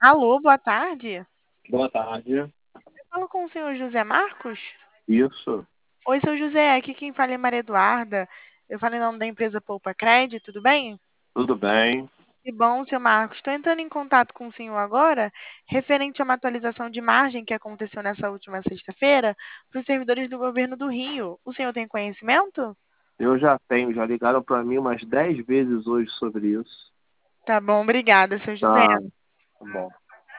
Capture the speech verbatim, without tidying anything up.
Alô, boa tarde. Boa tarde. Eu falo com o senhor José Marcos? Isso, Oi, seu José, aqui quem fala é Maria Eduarda. Eu falo em nome da empresa Poupa Cred, tudo bem? tudo bem? Que bom, seu Marcos. Estou entrando em contato com o senhor agora, referente a uma atualização de margem que aconteceu nessa última sexta-feira para os servidores do governo do Rio. O senhor tem conhecimento? Eu já tenho, já ligaram para mim umas dez vezes hoje sobre isso. Tá bom, obrigada, seu José. Tá, tá bom.